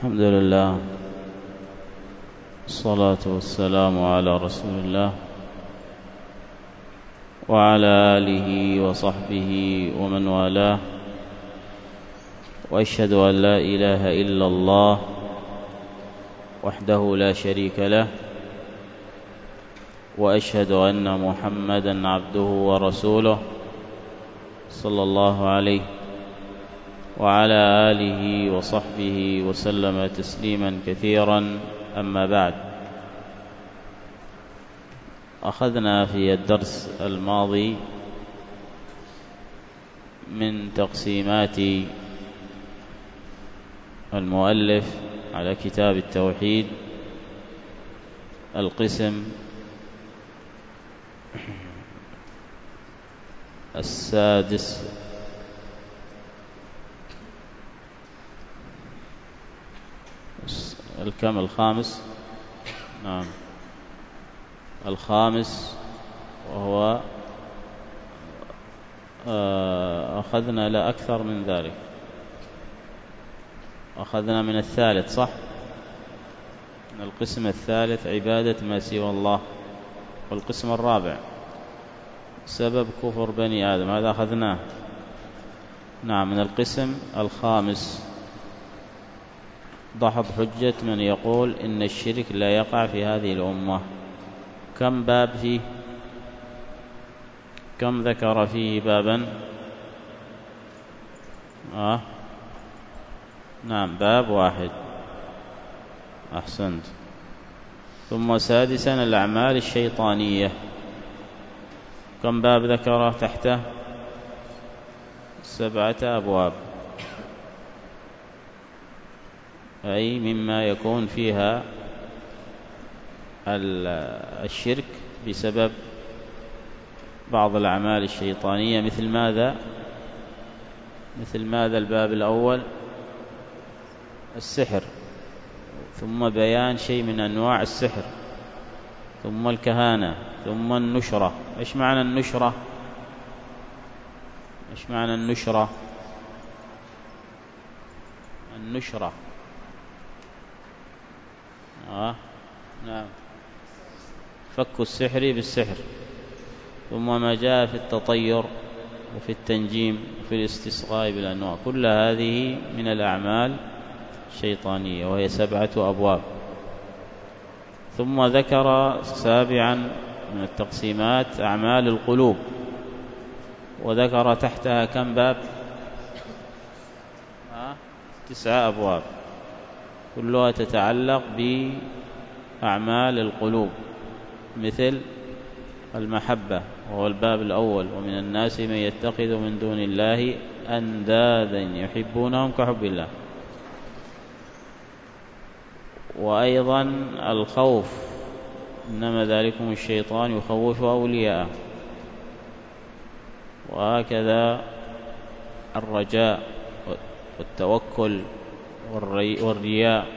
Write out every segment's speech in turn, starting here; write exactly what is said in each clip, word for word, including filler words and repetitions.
الحمد لله، الصلاة والسلام على رسول الله وعلى آله وصحبه ومن والاه، وأشهد أن لا إله إلا الله وحده لا شريك له، وأشهد أن محمدًا عبده ورسوله صلى الله عليه وعلى آله وصحبه وسلم تسليمًا كثيرًا. أما بعد، أخذنا في الدرس الماضي من تقسيمات المؤلف على كتاب التوحيد القسم السادس الكم الخامس نعم الخامس وهو أخذنا لا أكثر من ذلك، أخذنا من الثالث صح، من القسم الثالث عبادة ما سوى الله، والقسم الرابع سبب كفر بني آدم، هذا أخذناه. نعم، من القسم الخامس دحض حجة من يقول إن الشرك لا يقع في هذه الأمة. كم باب فيه؟ كم ذكر فيه بابا؟ آه. نعم، باب واحد، أحسنت. ثم سادسا الأعمال الشيطانية، كم باب ذكره تحته؟ سبعة أبواب، أي مما يكون فيها الشرك بسبب بعض الأعمال الشيطانية. مثل ماذا؟ مثل ماذا الباب الأول؟ السحر، ثم بيان شيء من أنواع السحر، ثم الكهانة، ثم النشرة. إيش معنى النشرة؟ إيش معنى النشرة؟ النشرة آه. نعم، فك السحر بالسحر. ثم ما جاء في التطير وفي التنجيم وفي الاستسقاء بالأنواع، كل هذه من الأعمال الشيطانية، وهي سبعة أبواب. ثم ذكر سابعا من التقسيمات أعمال القلوب، وذكر تحتها كم باب؟ آه؟ تسعة أبواب، كلها تتعلق بأعمال القلوب، مثل المحبة وهو الباب الأول، ومن الناس من يتخذ من دون الله أندادا يحبونهم كحب الله. وأيضا الخوف، إنما ذلكم الشيطان يخوف أولياءه. وهكذا الرجاء والتوكل والرياء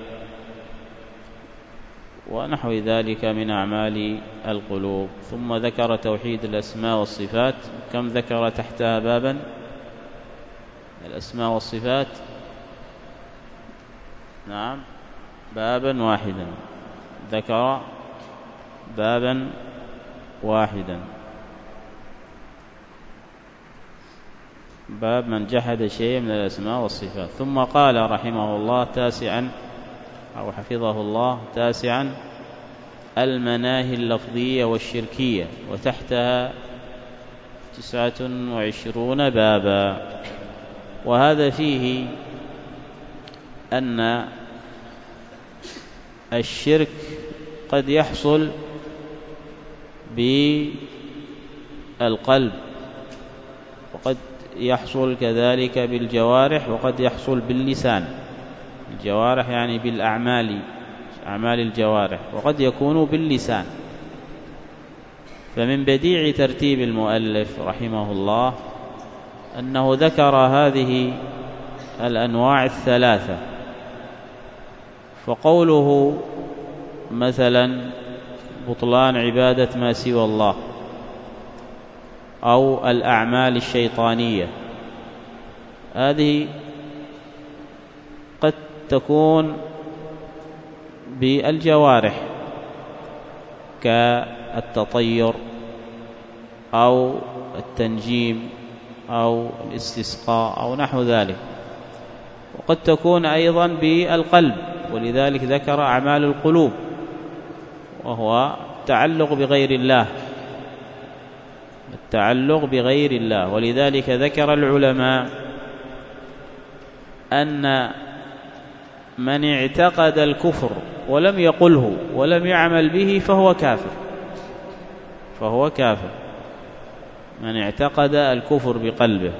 ونحو ذلك من أعمال القلوب. ثم ذكر توحيد الأسماء والصفات، كم ذكر تحتها بابا؟ الأسماء والصفات نعم بابا واحدا، ذكر بابا واحدا، باب من جحد شيء من الأسماء والصفات. ثم قال رحمه الله تاسعا أو حفظه الله تاسعا المناهي اللفظية والشركية، وتحتها تسعة وعشرون بابا. وهذا فيه أن الشرك قد يحصل بالقلب، وقد يحصل كذلك بالجوارح، وقد يحصل باللسان. الجوارح يعني بالأعمال، أعمال الجوارح، وقد يكون باللسان. فمن بديع ترتيب المؤلف رحمه الله أنه ذكر هذه الأنواع الثلاثة. فقوله مثلا بطلان عبادة ما سوى الله، أو الأعمال الشيطانية، هذه قد تكون بالجوارح كالتطير أو التنجيم أو الاستسقاء أو نحو ذلك، وقد تكون أيضا بالقلب، ولذلك ذكر أعمال القلوب وهو التعلق بغير الله، التعلق بغير الله. ولذلك ذكر العلماء أن من اعتقد الكفر ولم يقله ولم يعمل به فهو كافر، فهو كافر. من اعتقد الكفر بقلبه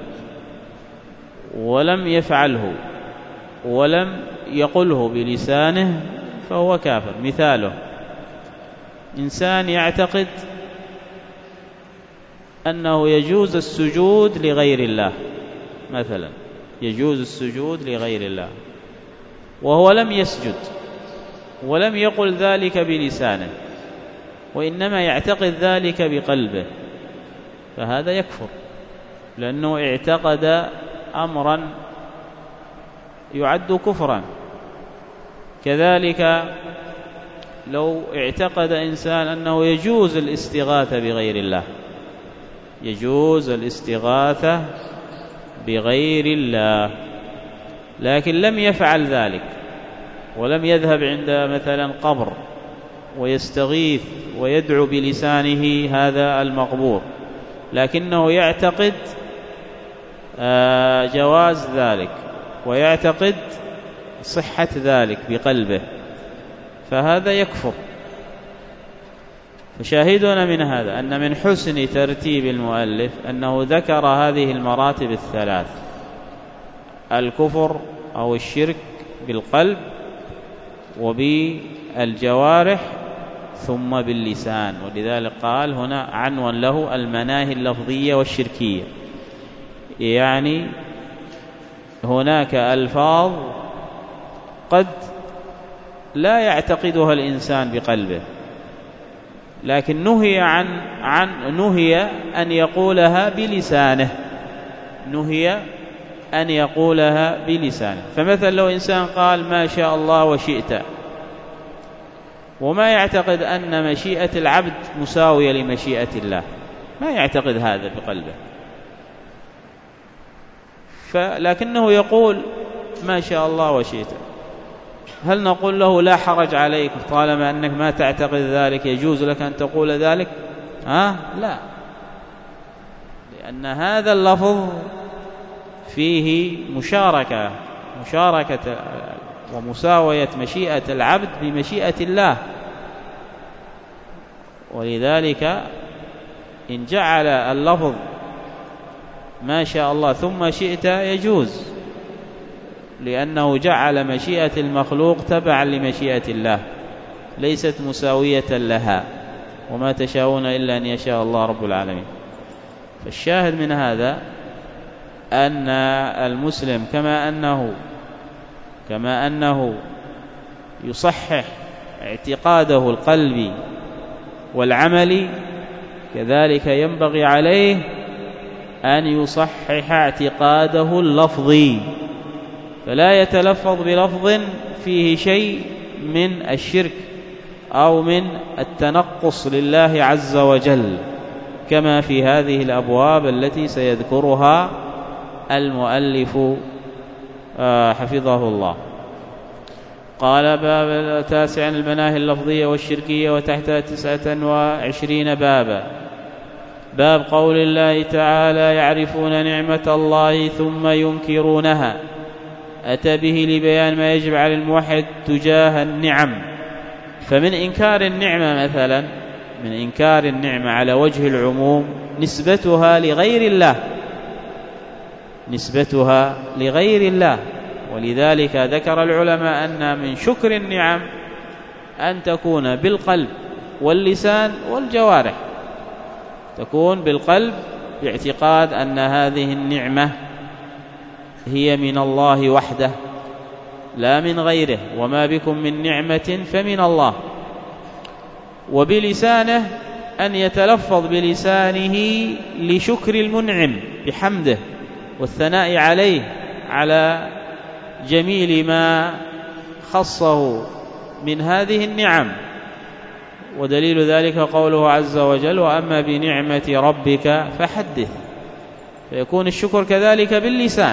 ولم يفعله ولم يقله بلسانه فهو كافر. مثاله إنسان يعتقد أنه يجوز السجود لغير الله مثلا، يجوز السجود لغير الله وهو لم يسجد ولم يقل ذلك بلسانه وإنما يعتقد ذلك بقلبه، فهذا يكفر، لأنه اعتقد أمرا يعد كفرا. كذلك لو اعتقد إنسان أنه يجوز الاستغاثة بغير الله، يجوز الاستغاثة بغير الله، لكن لم يفعل ذلك ولم يذهب عند مثلا قبر ويستغيث ويدعو بلسانه هذا المقبور، لكنه يعتقد جواز ذلك ويعتقد صحة ذلك بقلبه، فهذا يكفر. فشاهدنا من هذا أن من حسن ترتيب المؤلف أنه ذكر هذه المراتب الثلاث: الكفر أو الشرك بالقلب وبالجوارح ثم باللسان. ولذلك قال هنا عنوان له المناهي اللفظية والشركية، يعني هناك ألفاظ قد لا يعتقدها الإنسان بقلبه، لكن نهي عن عن نهي أن يقولها بلسانه، نهي أن يقولها بلسانه. فمثلا لو إنسان قال ما شاء الله وشئت وما يعتقد أن مشيئة العبد مساوية لمشيئة الله، ما يعتقد هذا بقلبه، فلكنه يقول ما شاء الله وشئت، هل نقول له لا حرج عليك طالما أنك ما تعتقد ذلك يجوز لك أن تقول ذلك؟ ها؟ لا، لأن هذا اللفظ فيه مشاركة مشاركة ومساوية مشيئة العبد بمشيئة الله، ولذلك إن جعل اللفظ ما شاء الله ثم شئت يجوز، لأنه جعل مشيئة المخلوق تبعا لمشيئة الله ليست مساوية لها، وما تشاءون إلا أن يشاء الله رب العالمين. فالشاهد من هذا أن المسلم كما أنه كما أنه يصحح اعتقاده القلبي والعملي، كذلك ينبغي عليه أن يصحح اعتقاده اللفظي، فلا يتلفظ بلفظ فيه شيء من الشرك أو من التنقص لله عز وجل، كما في هذه الأبواب التي سيذكرها المؤلف حفظه الله. قال باب تاسع المناهي اللفظية والشركية وتحتها تسعة وعشرين بابا. باب قول الله تعالى يعرفون نعمة الله ثم ينكرونها، أتى به لبيان ما يجب على الموحد تجاه النعم. فمن إنكار النعمة مثلا من إنكار النعمة على وجه العموم نسبتها لغير الله نسبتها لغير الله ولذلك ذكر العلماء أن من شكر النعم أن تكون بالقلب واللسان والجوارح، تكون بالقلب باعتقاد أن هذه النعمة هي من الله وحده لا من غيره، وما بكم من نعمة فمن الله، وبلسانه أن يتلفظ بلسانه لشكر المنعم بحمده والثناء عليه على جميل ما خصه من هذه النعم. ودليل ذلك قوله عز وجل: وأما بنعمة ربك فحدث. فيكون الشكر كذلك باللسان.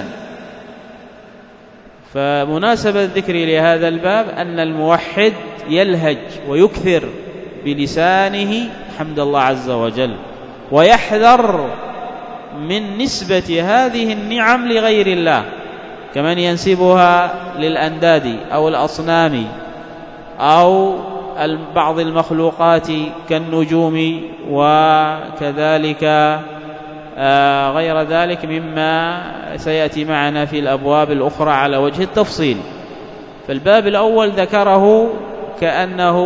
فمناسبة الذكر لهذا الباب أن الموحد يلهج ويكثر بلسانه حمد الله عز وجل، ويحذر من نسبة هذه النعم لغير الله، كمن ينسبها للأنداد أو الأصنام أو بعض المخلوقات كالنجوم وكذلك غير ذلك مما سيأتي معنا في الأبواب الأخرى على وجه التفصيل. فالباب الأول ذكره كأنه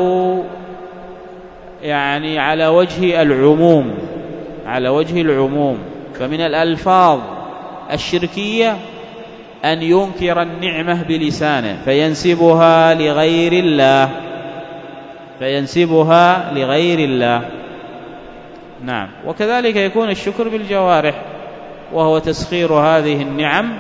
يعني على وجه العموم على وجه العموم فمن الألفاظ الشركية أن ينكر النعمة بلسانه فينسبها لغير الله فينسبها لغير الله نعم. وكذلك يكون الشكر بالجوارح، وهو تسخير هذه النعم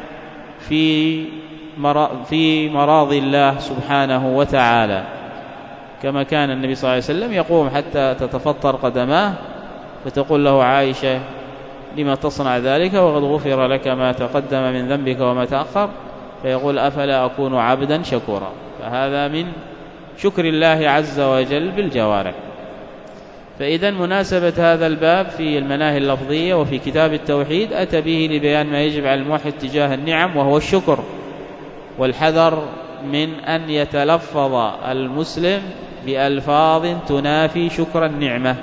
في في مراضي الله سبحانه وتعالى، كما كان النبي صلى الله عليه وسلم يقوم حتى تتفطر قدماه فتقول له عائشة: لما تصنع ذلك وقد غفر لك ما تقدم من ذنبك وما تأخر؟ فيقول: أفلا أكون عبدا شكورا. فهذا من شكر الله عز وجل بالجوارح. فإذا مناسبة هذا الباب في المناهي اللفظية وفي كتاب التوحيد أتى به لبيان ما يجب على الموحد تجاه النعم، وهو الشكر، والحذر من أن يتلفظ المسلم بألفاظ تنافي شكر النعمة.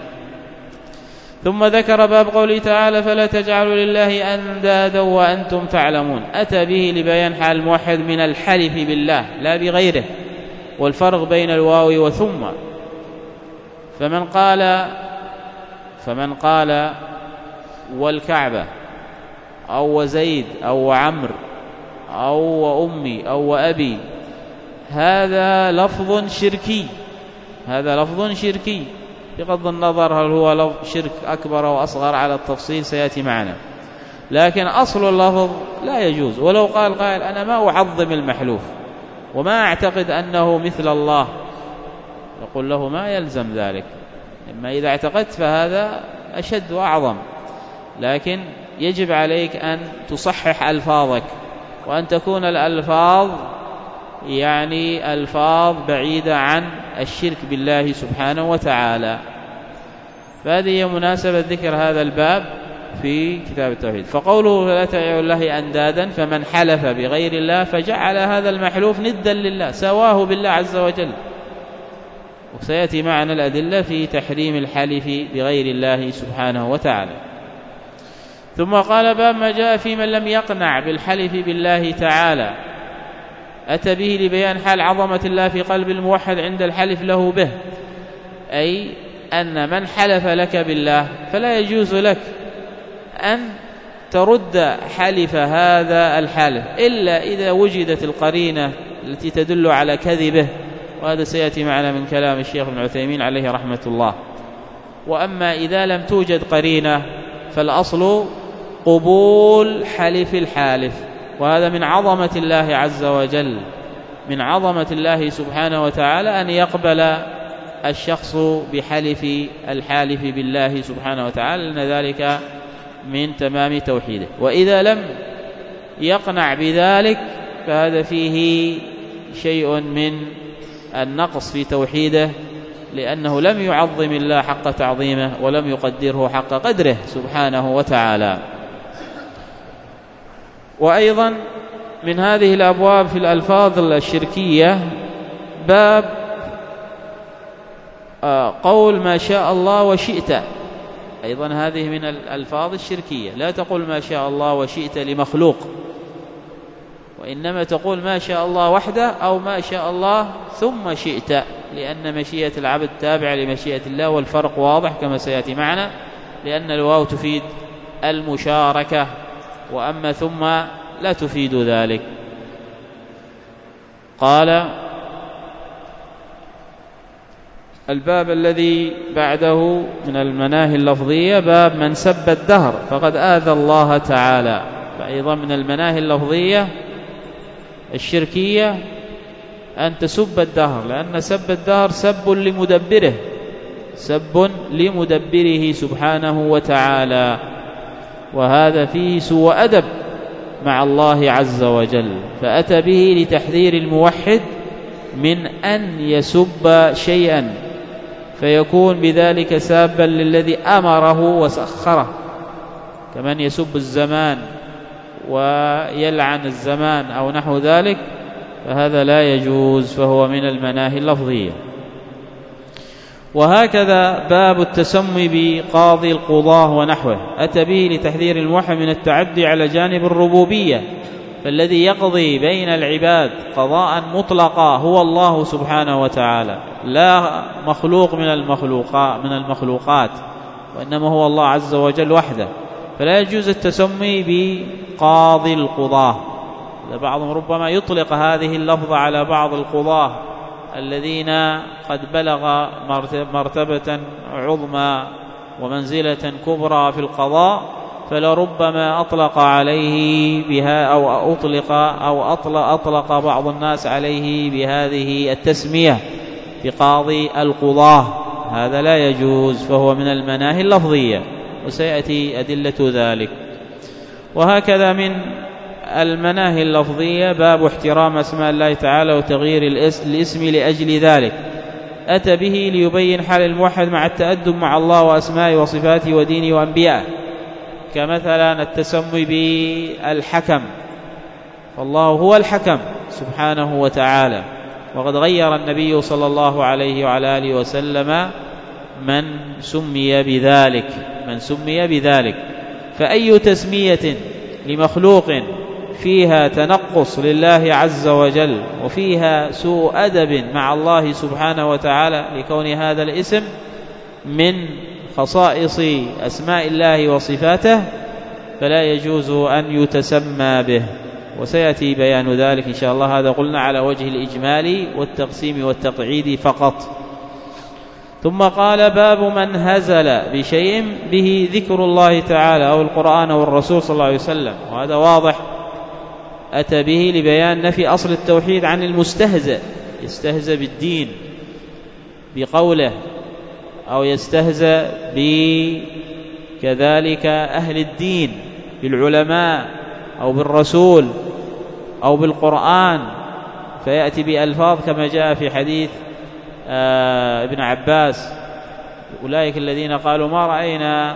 ثم ذكر باب قوله تعالى: فلا تجعلوا لله أندادا وأنتم تعلمون. أتى به لبيان حال الموحد من الحلف بالله لا بغيره، والفرق بين الواو وثم. فمن قال فمن قال والكعبة أو وزيد أو عمرو أو وأمي أو وأبي، هذا لفظ شركي هذا لفظ شركي بغض النظر هل هو لفظ شرك أكبر أو أصغر على التفصيل سيأتي معنا، لكن أصل اللفظ لا يجوز. ولو قال قائل: أنا ما أعظم المحلوف وما أعتقد أنه مثل الله، يقول له: ما يلزم ذلك، إما إذا اعتقدت فهذا أشد وأعظم، لكن يجب عليك أن تصحح ألفاظك، وأن تكون الألفاظ يعني ألفاظ بعيدة عن الشرك بالله سبحانه وتعالى. فهذه هي مناسبة ذكر هذا الباب في كتاب التوحيد. فقوله: فلا تجعلوا لله أندادا، فمن حلف بغير الله فجعل هذا المحلوف ندا لله سواه بالله عز وجل. وسيأتي معنا الأدلة في تحريم الحلف بغير الله سبحانه وتعالى. ثم قال: باب ما جاء في من لم يقنع بالحلف بالله تعالى. أتى به لبيان حال عظمة الله في قلب الموحد عند الحلف له به، أي أن من حلف لك بالله فلا يجوز لك أن ترد حلف هذا الحلف إلا إذا وجدت القرينة التي تدل على كذبه، وهذا سيأتي معنا من كلام الشيخ ابن عثيمين عليه رحمة الله. وأما إذا لم توجد قرينة فالأصل قبول حلف الحالف، وهذا من عظمة الله عز وجل من عظمة الله سبحانه وتعالى أن يقبل الشخص بحلف الحالف بالله سبحانه وتعالى، لأن ذلك من تمام توحيده. وإذا لم يقنع بذلك فهذا فيه شيء من النقص في توحيده، لأنه لم يعظم الله حق تعظيمه ولم يقدره حق قدره سبحانه وتعالى. وأيضا من هذه الأبواب في الألفاظ الشركية باب قول ما شاء الله وشئت. أيضا هذه من الألفاظ الشركية، لا تقول ما شاء الله وشئت لمخلوق، وإنما تقول ما شاء الله وحده أو ما شاء الله ثم شئت، لأن مشيئة العبد تابعة لمشيئة الله، والفرق واضح كما سيأتي معنا، لأن الواو تفيد المشاركة، وأما ثم لا تفيد ذلك. قال: الباب الذي بعده من المناهي اللفظية باب من سب الدهر فقد آذى الله تعالى. فأيضا من المناهي اللفظية الشركية أن تسب الدهر، لأن سب الدهر سب لمدبره، سب لمدبره سبحانه وتعالى، وهذا فيه سوء أدب مع الله عز وجل، فأتى به لتحذير الموحد من أن يسب شيئا فيكون بذلك سابا للذي أمره وسخره، كمن يسب الزمان ويلعن الزمان أو نحو ذلك، فهذا لا يجوز، فهو من المناهي اللفظية. وهكذا باب التسمي بقاضي القضاة ونحوه، أتى به لتحذير الموحد من التعدي على جانب الربوبية، فالذي يقضي بين العباد قضاء مطلقا هو الله سبحانه وتعالى، لا مخلوق من المخلوقات من المخلوقات وإنما هو الله عز وجل وحده، فلا يجوز التسمي بقاضي القضاة. بعضهم ربما يطلق هذه اللفظة على بعض القضاة الذين قد بلغ مرتبة عظمى ومنزلة كبرى في القضاء، فلربما أطلق عليه بها أو أطلق أو أطلق, أطلق بعض الناس عليه بهذه التسمية بقاضي القضاة، هذا لا يجوز، فهو من المناهي اللفظية، وسيأتي أدلة ذلك. وهكذا من المناهي اللفظية باب احترام أسماء الله تعالى وتغيير الاسم لأجل ذلك، أتى به ليبين حال الموحد مع التأدب مع الله وأسمائه وصفاته ودينه وأنبيائه، كمثلا التسمي بالحكم، فالله هو الحكم سبحانه وتعالى، وقد غير النبي صلى الله عليه وعلى آله وسلم من سمي بذلك من سمي بذلك فأي تسمية لمخلوق فيها تنقص لله عز وجل وفيها سوء أدب مع الله سبحانه وتعالى لكون هذا الاسم من خصائص أسماء الله وصفاته، فلا يجوز أن يتسمى به، وسيأتي بيان ذلك إن شاء الله. هذا قلنا على وجه الإجمال والتقسيم والتقعيد فقط. ثم قال باب من هزل بشيء به ذكر الله تعالى أو القرآن أو الرسول صلى الله عليه وسلم، وهذا واضح، أتى به لبيان نفي أصل التوحيد عن المستهزئ، يستهزئ بالدين بقوله أو يستهزئ بكذلك أهل الدين بالعلماء أو بالرسول أو بالقرآن، فيأتي بألفاظ كما جاء في حديث آه ابن عباس: أولئك الذين قالوا ما رأينا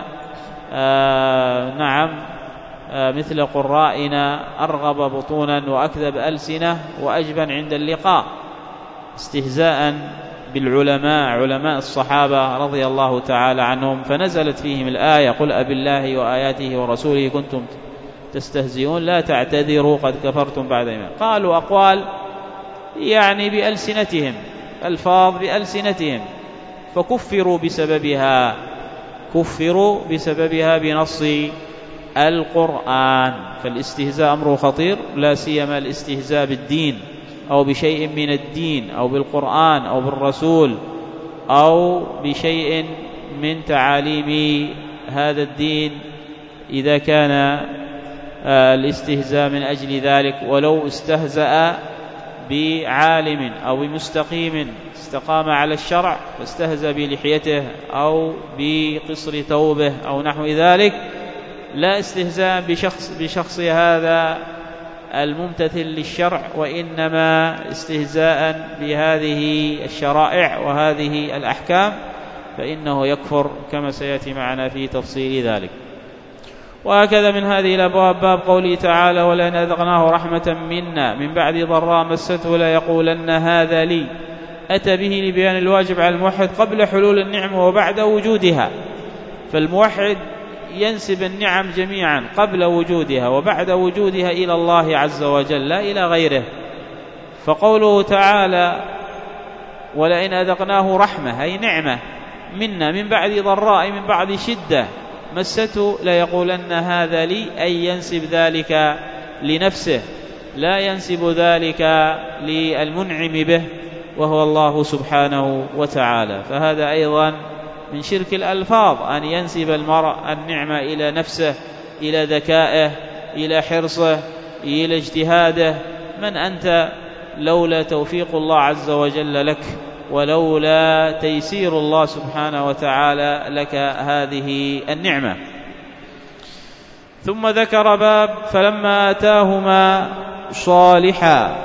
آه نعم آه مثل قرائنا أرغب بطونا وأكذب ألسنة وأجبن عند اللقاء، استهزاء بالعلماء، علماء الصحابة رضي الله تعالى عنهم، فنزلت فيهم الآية: قل أبالله وآياته ورسوله كنتم تستهزئون لا تعتذروا قد كفرتم بعد إيمان. قالوا أقوال يعني بألسنتهم، ألفاظ بألسنتهم، فكفروا بسببها كفروا بسببها بنص القرآن. فالاستهزاء أمر خطير، لا سيما الاستهزاء بالدين أو بشيء من الدين أو بالقرآن أو بالرسول أو بشيء من تعاليم هذا الدين، إذا كان الاستهزاء من أجل ذلك، ولو استهزأ بعالم أو بمستقيم استقام على الشرع فاستهزأ بلحيته أو بقصر ثوبه أو نحو ذلك، لا استهزاء بشخص, بشخص هذا الممتثل للشرع، وإنما استهزاء بهذه الشرائع وهذه الأحكام، فإنه يكفر كما سيأتي معنا في تفصيل ذلك. وهكذا من هذه الأبواب باب قوله تعالى: ولئن أذقناه رحمة منا من بعد ضراء مسته ليقولن هذا لي، أتى به لبيان الواجب على الموحد قبل حلول النعمة وبعد وجودها، فالموحد ينسب النعم جميعا قبل وجودها وبعد وجودها إلى الله عز وجل لا إلى غيره. فقوله تعالى: ولئن أذقناه رحمة أي نعمة منا من بعد ضراء من بعد شدة مسته ليقولن هذا لي، أي ينسب ذلك لنفسه، لا ينسب ذلك للمنعم به وهو الله سبحانه وتعالى. فهذا أيضا من شرك الألفاظ أن ينسب المرء النعمة إلى نفسه، إلى ذكائه، إلى حرصه، إلى اجتهاده. من أنت لولا توفيق الله عز وجل لك، ولولا تيسير الله سبحانه وتعالى لك هذه النعمة. ثم ذكر باب فلما آتاهما صالحا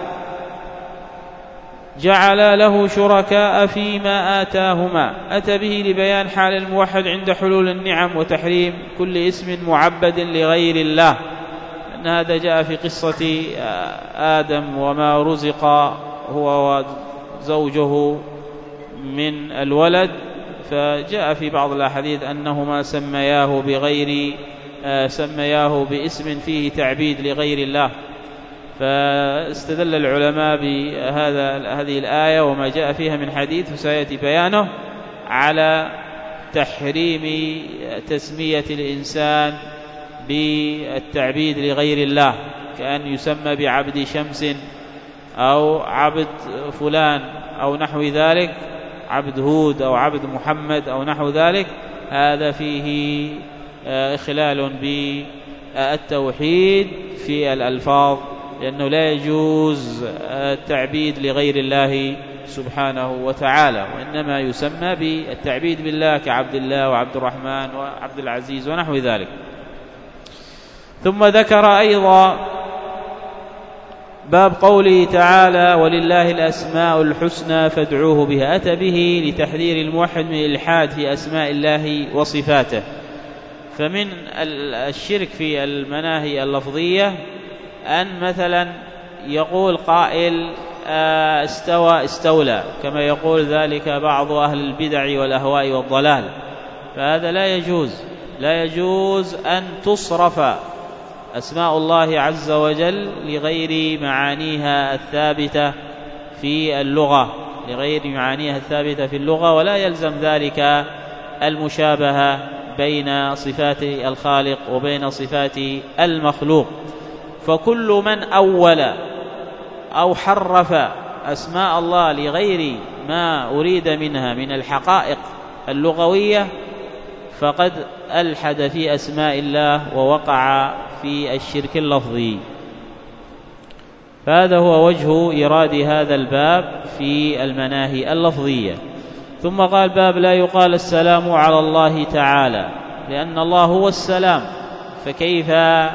جعل له شركاء فيما آتاهما، أتى به لبيان حال الموحد عند حلول النعم وتحريم كل اسم معبد لغير الله، أن هذا جاء في قصة آدم وما رزق هو وزوجه من الولد، فجاء في بعض الأحاديث أنهما سمياه بغير سمياه باسم فيه تعبيد لغير الله، فاستدل العلماء بهذا هذه الآية وما جاء فيها من حديث وسيأتي بيانه على تحريم تسمية الإنسان بالتعبيد لغير الله، كأن يسمى بعبد شمس أو عبد فلان أو نحو ذلك، عبد هود أو عبد محمد أو نحو ذلك، هذا فيه إخلال بالتوحيد في الألفاظ، لأنه لا يجوز التعبيد لغير الله سبحانه وتعالى، وإنما يسمى بالتعبيد بالله كعبد الله وعبد الرحمن وعبد العزيز ونحو ذلك. ثم ذكر أيضا باب قوله تعالى ولله الأسماء الحسنى فادعوه بها، أتى به لتحذير الموحد من الإلحاد في أسماء الله وصفاته. فمن الشرك في المناهي اللفظية أن مثلا يقول قائل استوى استولى، كما يقول ذلك بعض أهل البدع والأهواء والضلال، فهذا لا يجوز. لا يجوز أن تصرف أسماء الله عز وجل لغير معانيها الثابتة في اللغة لغير معانيها الثابتة في اللغة ولا يلزم ذلك المشابهة بين صفات الخالق وبين صفات المخلوق. فكل من أول أو حرف أسماء الله لغير ما أريد منها من الحقائق اللغوية فقد ألحد في أسماء الله ووقع في الشرك اللفظي. فهذا هو وجه إيراد هذا الباب في المناهي اللفظية. ثم قال باب لا يقال السلام على الله تعالى، لأن الله هو السلام، فكيف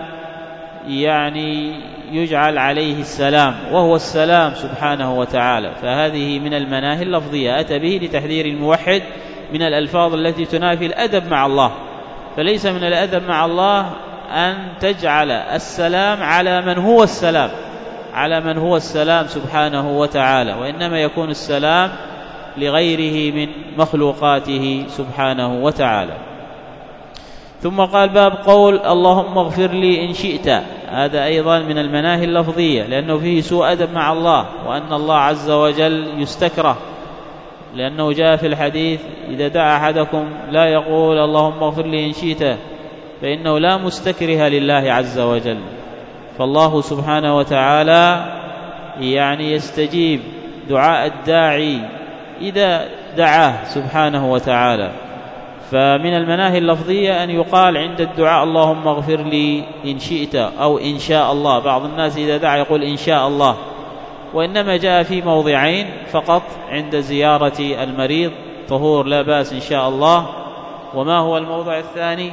يعني يجعل عليه السلام وهو السلام سبحانه وتعالى؟ فهذه من المناهي اللفظية، أتى به لتحذير الموحد من الألفاظ التي تنافي الأدب مع الله. فليس من الأدب مع الله أن تجعل السلام على من هو السلام على من هو السلام سبحانه وتعالى، وإنما يكون السلام لغيره من مخلوقاته سبحانه وتعالى. ثم قال باب قول اللهم اغفر لي إن شئت، هذا أيضا من المناهي اللفظية، لأنه فيه سوء أدب مع الله، وأن الله عز وجل يستكره، لأنه جاء في الحديث إذا دعا أحدكم لا يقول اللهم اغفر لي إن شئت، فإنه لا مستكره لله عز وجل. فالله سبحانه وتعالى يعني يستجيب دعاء الداعي إذا دعاه سبحانه وتعالى. فمن المناهي اللفظية أن يقال عند الدعاء اللهم اغفر لي إن شئت أو إن شاء الله. بعض الناس إذا دعا يقول إن شاء الله، وإنما جاء في موضعين فقط، عند زيارة المريض طهور لا بأس إن شاء الله. وما هو الموضع الثاني؟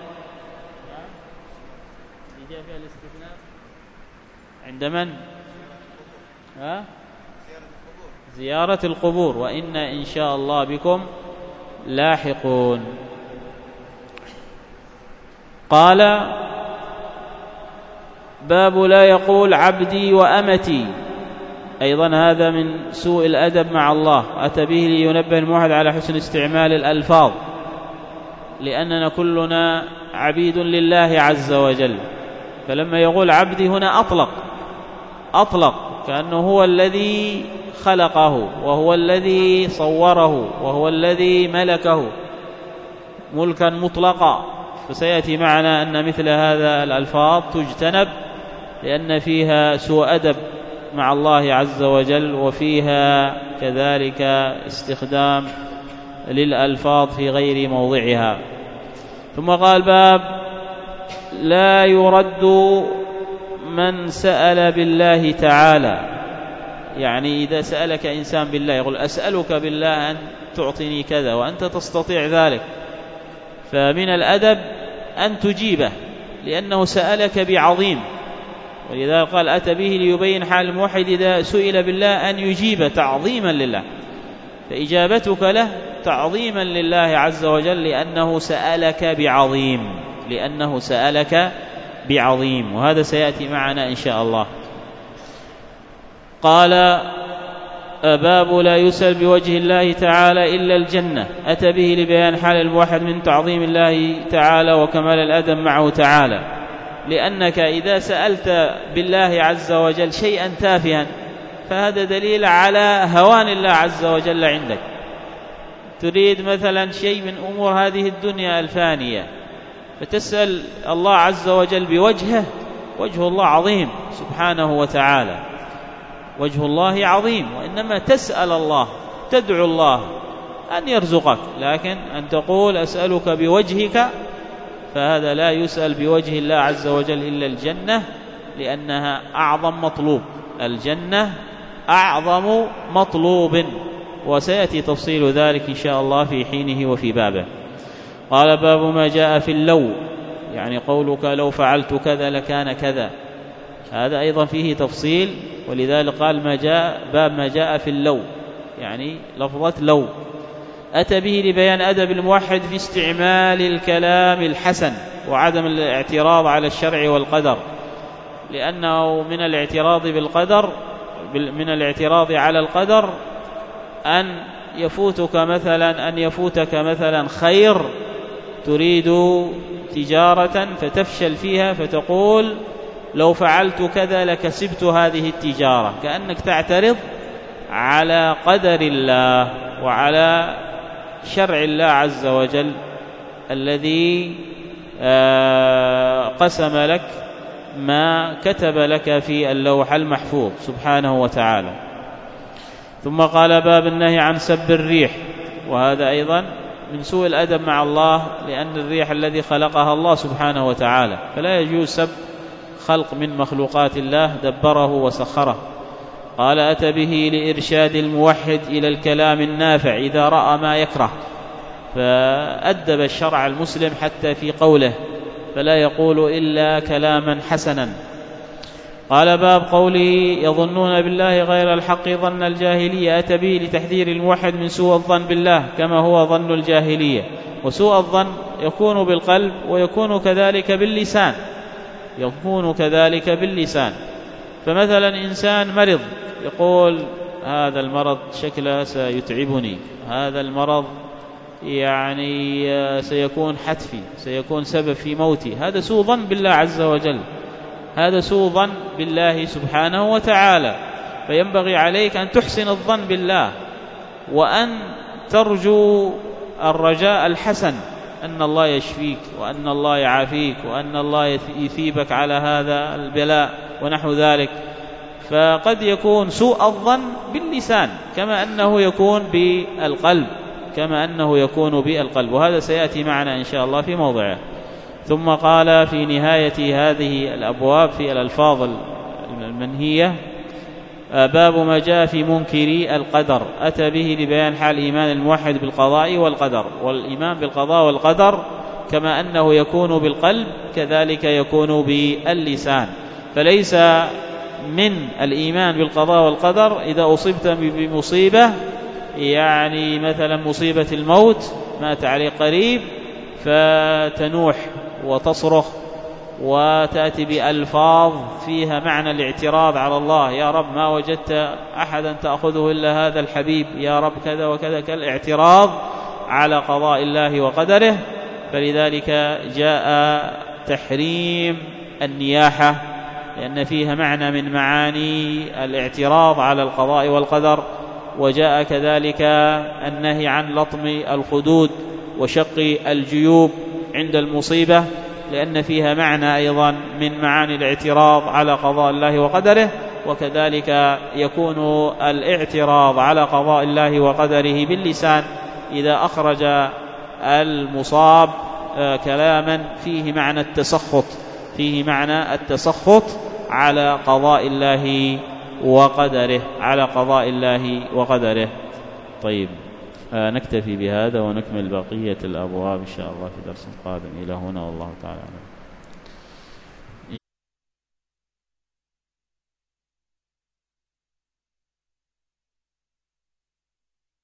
عند من؟ ها؟ زيارة القبور، وإن إن شاء الله بكم لاحقون. قال باب لا يقول عبدي وأمتي، أيضا هذا من سوء الأدب مع الله، أتى به لينبه الموحد على حسن استعمال الألفاظ، لأننا كلنا عبيد لله عز وجل. فلما يقول عبدي هنا أطلق أطلق كأنه هو الذي خلقه وهو الذي صوره وهو الذي ملكه ملكا مطلقا. فسيأتي معنا أن مثل هذا الألفاظ تجتنب، لأن فيها سوء أدب مع الله عز وجل، وفيها كذلك استخدام للألفاظ في غير موضعها. ثم قال باب لا يرد من سأل بالله تعالى، يعني إذا سألك إنسان بالله يقول أسألك بالله أن تعطيني كذا وأنت تستطيع ذلك، فمن الأدب أن تجيبه لأنه سألك بعظيم، ولذلك قال أتى به ليبين حال الموحد إذا سئل بالله أن يجيب تعظيما لله، فإجابتك له تعظيما لله عز وجل لأنه سألك بعظيم لأنه سألك بعظيم وهذا سيأتي معنا إن شاء الله. قال باب لا يسأل بوجه الله تعالى إلا الجنة، أتى به لبيان حال الموحد من تعظيم الله تعالى وكمال الأدب معه تعالى، لأنك إذا سألت بالله عز وجل شيئا تافها فهذا دليل على هوان الله عز وجل عندك. تريد مثلا شيء من أمور هذه الدنيا الفانية فتسأل الله عز وجل بوجهه، وجه الله عظيم سبحانه وتعالى، وجه الله عظيم، وإنما تسأل الله تدعو الله أن يرزقك، لكن أن تقول أسألك بوجهك فهذا لا يسأل بوجه الله عز وجل إلا الجنة، لأنها أعظم مطلوب، الجنة أعظم مطلوب، وسيأتي تفصيل ذلك إن شاء الله في حينه وفي بابه. قال باب ما جاء في اللو، يعني قولك لو فعلت كذا لكان كذا، هذا أيضا فيه تفصيل، ولذلك قال ما جاء باب ما جاء في اللو، يعني لفظة لو. أتى به لبيان أدب الموحد في استعمال الكلام الحسن وعدم الاعتراض على الشرع والقدر، لأنه من الاعتراض بالقدر من الاعتراض على القدر أن يفوتك مثلا أن يفوتك مثلا خير، تريد تجارة فتفشل فيها فتقول لو فعلت كذا لكسبت هذه التجارة، كأنك تعترض على قدر الله وعلى شرع الله عز وجل الذي قسم لك ما كتب لك في اللوح المحفوظ سبحانه وتعالى. ثم قال باب النهي عن سب الريح، وهذا أيضا من سوء الأدب مع الله، لأن الريح الذي خلقها الله سبحانه وتعالى، فلا يجوز سب خلق من مخلوقات الله دبره وسخره. قال أتى به لإرشاد الموحد إلى الكلام النافع إذا رأى ما يكره، فأدب الشرع المسلم حتى في قوله، فلا يقول إلا كلاما حسنا. قال باب قوله يظنون بالله غير الحق ظن الجاهلية، أتى به لتحذير الموحد من سوء الظن بالله كما هو ظن الجاهلية، وسوء الظن يكون بالقلب ويكون كذلك باللسان يكون كذلك باللسان فمثلا إنسان مرض يقول هذا المرض شكله سيتعبني، هذا المرض يعني سيكون حتفي، سيكون سبب في موتي، هذا سوء ظن بالله عز وجل، هذا سوء ظن بالله سبحانه وتعالى. فينبغي عليك أن تحسن الظن بالله وأن ترجو الرجاء الحسن أن الله يشفيك وأن الله يعافيك وأن الله يثيبك على هذا البلاء ونحو ذلك. فقد يكون سوء الظن باللسان كما أنه يكون بالقلب كما أنه يكون بالقلب وهذا سيأتي معنا إن شاء الله في موضعه. ثم قال في نهاية هذه الأبواب في الألفاظ المنهية باب ما جاء في منكري القدر، أتى به لبيان حال إيمان الموحد بالقضاء والقدر، والإيمان بالقضاء والقدر كما أنه يكون بالقلب كذلك يكون باللسان. فليس من الإيمان بالقضاء والقدر إذا أصبت بمصيبة، يعني مثلا مصيبة الموت مات عليه قريب، فتنوح وتصرخ وتأتي بألفاظ فيها معنى الاعتراض على الله، يا رب ما وجدت أحدا تأخذه إلا هذا الحبيب، يا رب كذا وكذا، كالاعتراض على قضاء الله وقدره. فلذلك جاء تحريم النياحة لأن فيها معنى من معاني الاعتراض على القضاء والقدر، وجاء كذلك النهي عن لطم الخدود وشق الجيوب عند المصيبة لأن فيها معنى أيضا من معاني الاعتراض على قضاء الله وقدره. وكذلك يكون الاعتراض على قضاء الله وقدره باللسان إذا أخرج المصاب كلاما فيه معنى التسخط فيه معنى التسخط على قضاء الله وقدره، على قضاء الله وقدره. طيب، آه نكتفي بهذا ونكمل بقية الأبواب إن شاء الله في درس قادم. إلى هنا والله تعالى.